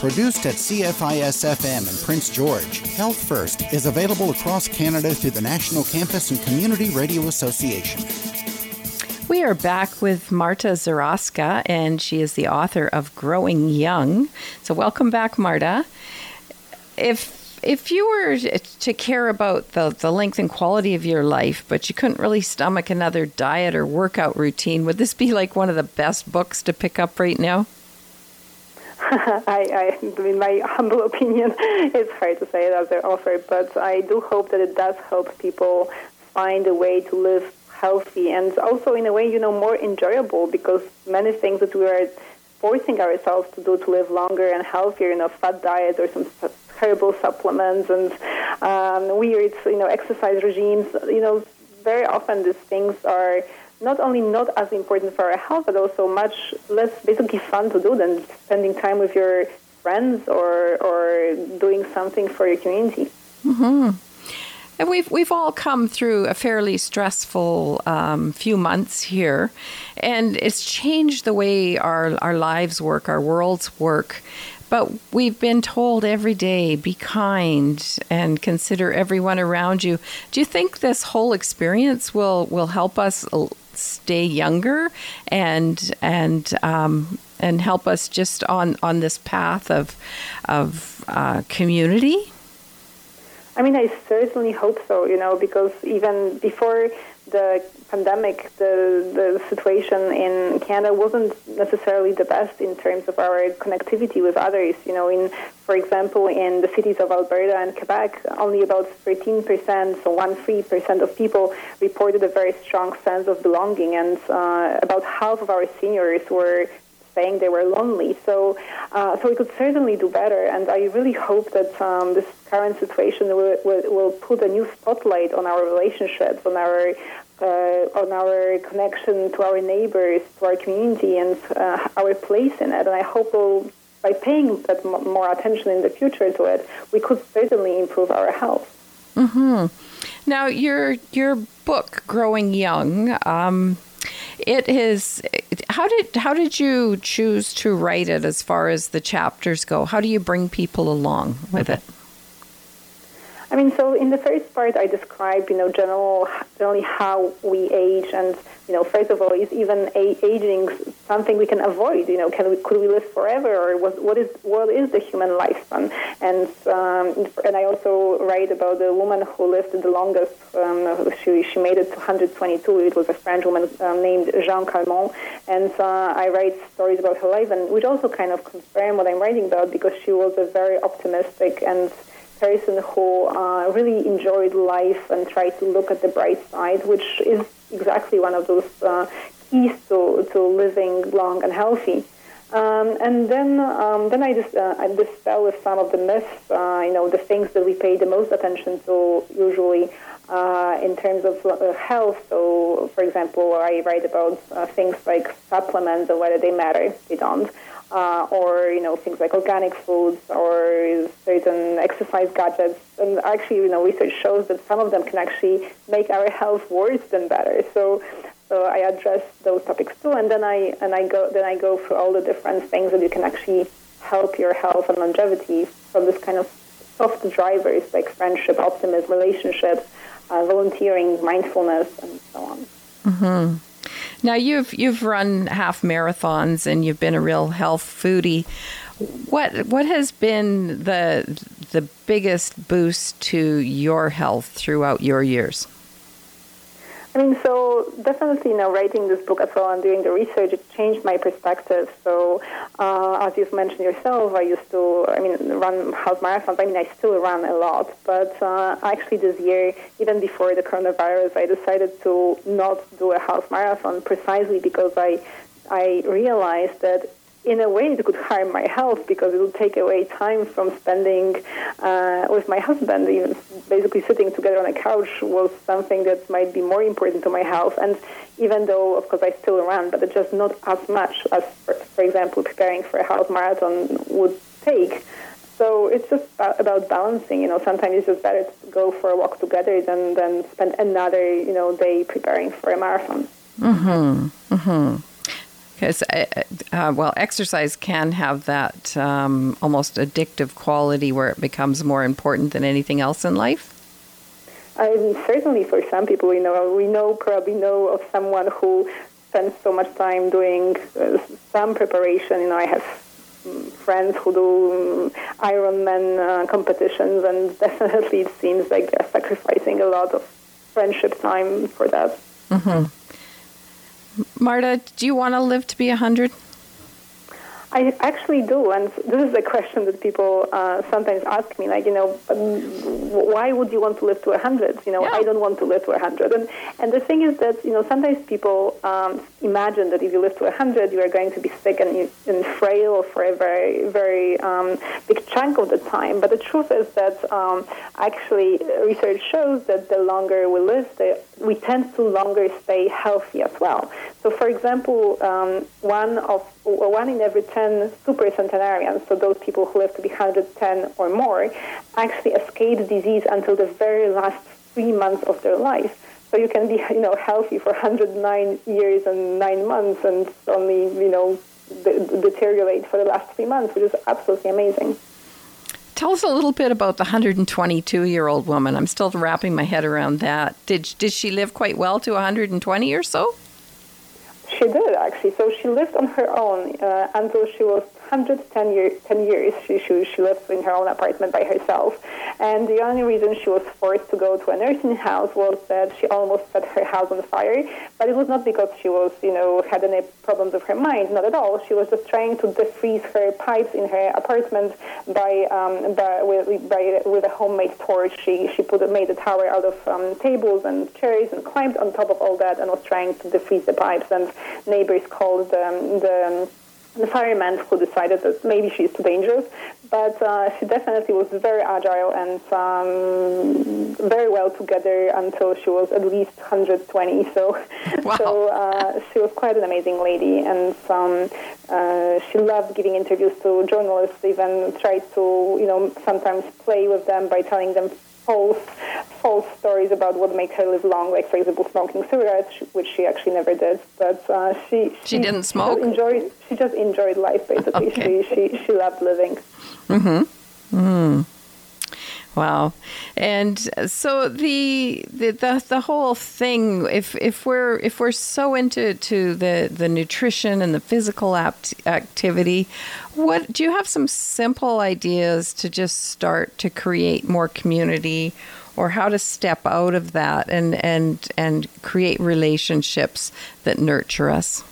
Produced at CFIS-FM in Prince George, Health First is available across Canada through the National Campus and Community Radio Association. We are back with Marta Zaraska, and she is the author of Growing Young. So welcome back, Marta. If you were to care about the length and quality of your life, but you couldn't really stomach another diet or workout routine, would this be like one of the best books to pick up right now? In my humble opinion, it's hard to say it as an author, but I do hope that it does help people find a way to live healthy and also in a way, more enjoyable, because many things that we are forcing ourselves to do to live longer and healthier, fat diets or some terrible supplements and weird, exercise regimes, very often these things are not only not as important for our health, but also much less basically fun to do than spending time with your friends or doing something for your community. Mm-hmm. And we've all come through a fairly stressful few months here, and it's changed the way our lives work, our worlds work. But we've been told every day, be kind and consider everyone around you. Do you think this whole experience will help us stay younger and help us just on this path of community? I certainly hope so, because even before the pandemic, the situation in Canada wasn't necessarily the best in terms of our connectivity with others. For example, in the cities of Alberta and Quebec, only about 13%, so 13% of people reported a very strong sense of belonging, and about half of our seniors were saying they were lonely. So we could certainly do better, and I really hope that this current situation will put a new spotlight on our relationships, on our connection to our neighbors, to our community, and our place in it. And I hope by paying that more attention in the future to it, we could certainly improve our health. Mm-hmm. Now, your book, Growing Young, it is. How did you choose to write it as far as the chapters go? How do you bring people along with it? So in the first part, I describe, generally how we age, and first of all, is even aging something we can avoid? Could we live forever, or what is the human lifespan? And I also write about the woman who lived the longest. She made it to 122. It was a French woman named Jeanne Calment, and I write stories about her life, and which also kind of confirm what I'm writing about, because she was a very optimistic and person who really enjoyed life and tried to look at the bright side, which is exactly one of those keys to living long and healthy. And then I dispel with some of the myths, the things that we pay the most attention to usually in terms of health. So, for example, I write about things like supplements and whether they matter. They don't. Or things like organic foods or certain exercise gadgets, and actually research shows that some of them can actually make our health worse than better. So I address those topics too, and then I go through all the different things that you can actually help your health and longevity from this kind of soft drivers like friendship, optimism, relationships, volunteering, mindfulness, and so on. Mm-hmm. Now, you've run half marathons and you've been a real health foodie. What has been the biggest boost to your health throughout your years? So definitely, writing this book as well and doing the research, it changed my perspective. So, as you've mentioned yourself, I used to, run half marathons. I still run a lot. But actually this year, even before the coronavirus, I decided to not do a half marathon precisely because I realized that in a way, it could harm my health because it would take away time from spending with my husband. Even basically sitting together on a couch was something that might be more important to my health. And even though, of course, I still run, but it's just not as much as, for example, preparing for a half marathon would take. So it's just about balancing. Sometimes it's just better to go for a walk together than spend another, day preparing for a marathon. Mm-hmm. Mm-hmm. Because, exercise can have that almost addictive quality where it becomes more important than anything else in life. Certainly for some people, we probably know of someone who spends so much time doing some preparation. I have friends who do Ironman competitions, and definitely it seems like they're sacrificing a lot of friendship time for that. Mm-hmm. Marta, do you want to live to be 100? I actually do, and this is a question that people sometimes ask me, why would you want to live to 100? I don't want to live to 100. And the thing is that, sometimes people imagine that if you live to 100, you are going to be sick and frail for a very, very big chunk of the time. But the truth is that actually research shows that the longer we live, we tend to longer stay healthy as well. So, for example, one in every 10 super centenarians, so those people who live to be 110 or more, actually escape disease until the very last 3 months of their life. So you can be, healthy for 109 years and 9 months and only, deteriorate for the last 3 months, which is absolutely amazing. Tell us a little bit about the 122-year-old woman. I'm still wrapping my head around that. Did she live quite well to 120 or so? She did, actually. So she lived on her own until she was 110 years. She lived in her own apartment by herself. And the only reason she was forced to go to a nursing house was that she almost set her house on fire. But it was not because she was, had any problems with her mind. Not at all. She was just trying to defreeze her pipes in her apartment with a homemade torch. She made a tower out of tables and chairs and climbed on top of all that and was trying to defreeze the pipes. And neighbors called the firemen, who decided that maybe she's too dangerous. But she definitely was very agile and very well together until she was at least 120. So, wow. So she was quite an amazing lady, and she loved giving interviews to journalists. Even tried to, sometimes play with them by telling them false stories about what makes her live long, like, for example, smoking cigarettes, which she actually never did. But she didn't smoke? She just enjoyed life, basically. Okay. She loved living. Mm-hmm. Mm. Wow. And so the whole thing, if we're so into the nutrition and the physical activity, what do you have some simple ideas to just start to create more community, or how to step out of that and create relationships that nurture us?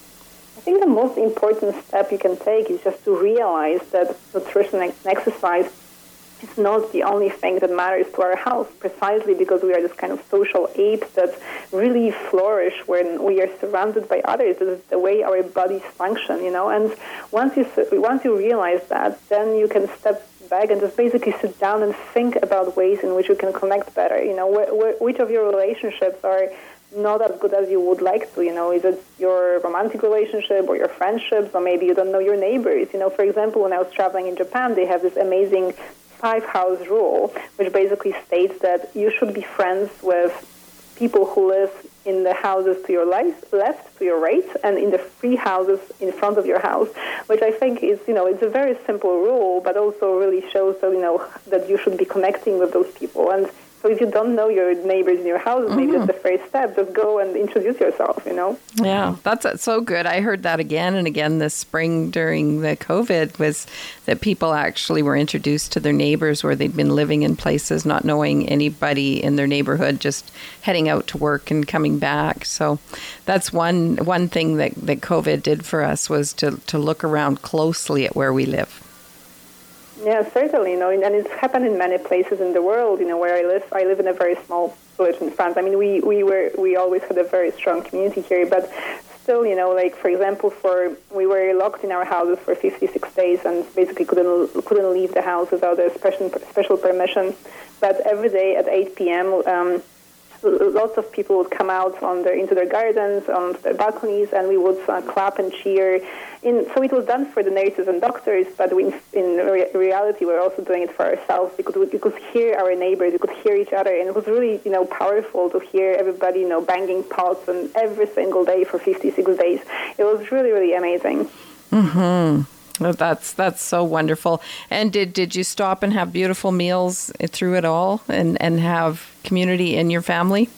I think the most important step you can take is just to realize that nutrition and exercise is not the only thing that matters to our health, precisely because we are this kind of social apes that really flourish when we are surrounded by others. This is the way our bodies function, And once you realize that, then you can step back and just basically sit down and think about ways in which you can connect better. Which of your relationships are not as good as you would like to, is it your romantic relationship or your friendships, or maybe you don't know your neighbors. For example, when I was traveling in Japan, they have this amazing 5-house rule, which basically states that you should be friends with people who live in the houses to your left, to your right, and in the 3 houses in front of your house, which I think is, it's a very simple rule, but also really shows that, that you should be connecting with those people. And so if you don't know your neighbors in your house, maybe that's the first step. Just go and introduce yourself, Yeah, that's so good. I heard that again and again this spring during the COVID, was that people actually were introduced to their neighbors where they'd been living in places, not knowing anybody in their neighborhood, just heading out to work and coming back. So that's one thing that COVID did for us, was to look around closely at where we live. Yeah, certainly, and it's happened in many places in the world, where I live. I live in a very small village in France. I mean, we always had a very strong community here, but still, like, for example, we were locked in our houses for 56 days and basically couldn't leave the house without a special permission. But every day at 8 p.m., lots of people would come out into their gardens, on their balconies, and we would clap and cheer. So it was done for the nurses and doctors, but in reality, we're also doing it for ourselves. We could hear our neighbors, we could hear each other, and it was really, powerful to hear everybody, banging pots and every single day for 56 days. It was really, really amazing. Mm-hmm. That's so wonderful. And did you stop and have beautiful meals through it all and have community in your family?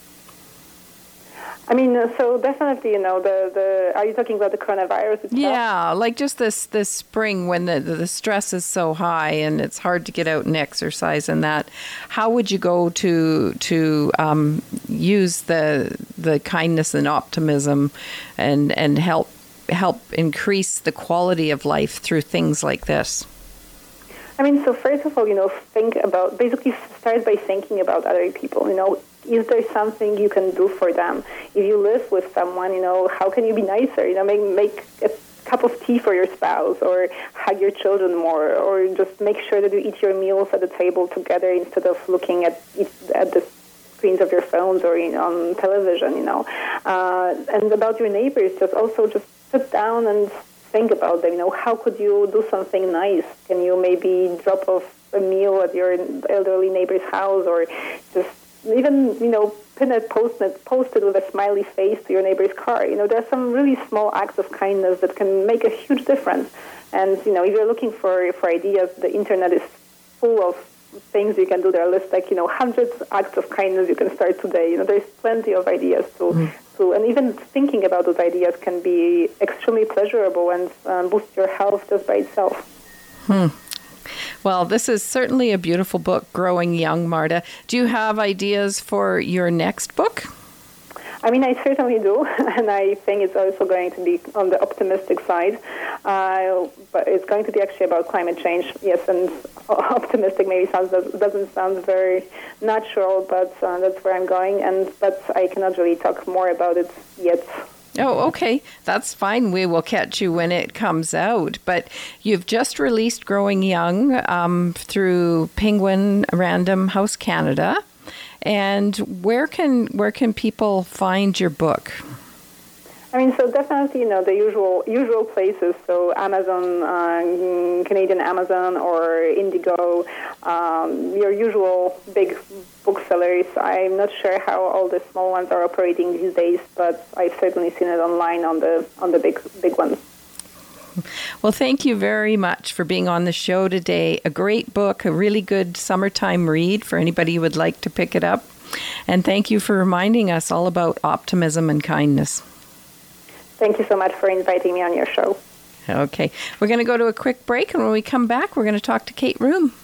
I mean, so definitely, are you talking about the coronavirus itself? Yeah, like just this spring when the stress is so high and it's hard to get out and exercise and that. How would you go to use the kindness and optimism and help increase the quality of life through things like this? I mean, so first of all, start by thinking about other people. Is there something you can do for them? If you live with someone, how can you be nicer? Make a cup of tea for your spouse, or hug your children more, or just make sure that you eat your meals at the table together instead of looking at the screens of your phones or on television. And about your neighbors, just sit down and think about them. How could you do something nice? Can you maybe drop off a meal at your elderly neighbor's house, or just even, pin a post-it with a smiley face to your neighbor's car? There are some really small acts of kindness that can make a huge difference. And, if you're looking for ideas, the internet is full of things you can do. There are lists like, hundreds of acts of kindness you can start today. There's plenty of ideas and even thinking about those ideas can be extremely pleasurable and boost your health just by itself. Well, this is certainly a beautiful book, Growing Young, Marta. Do you have ideas for your next book? I mean, I certainly do, and I think it's also going to be on the optimistic side. But it's going to be actually about climate change. Yes, and optimistic maybe doesn't sound very natural, but that's where I'm going. But I cannot really talk more about it yet. Oh, okay. That's fine. We will catch you when it comes out. But you've just released Growing Young through Penguin Random House Canada. And where can people find your book? I mean, so definitely, the usual places. So Amazon, Canadian Amazon, or Indigo, your usual big booksellers. I'm not sure how all the small ones are operating these days, but I've certainly seen it online on the big ones. Well, thank you very much for being on the show today. A great book, a really good summertime read for anybody who would like to pick it up. And thank you for reminding us all about optimism and kindness. Thank you so much for inviting me on your show. Okay. We're going to go to a quick break, and when we come back, we're going to talk to Kate Room.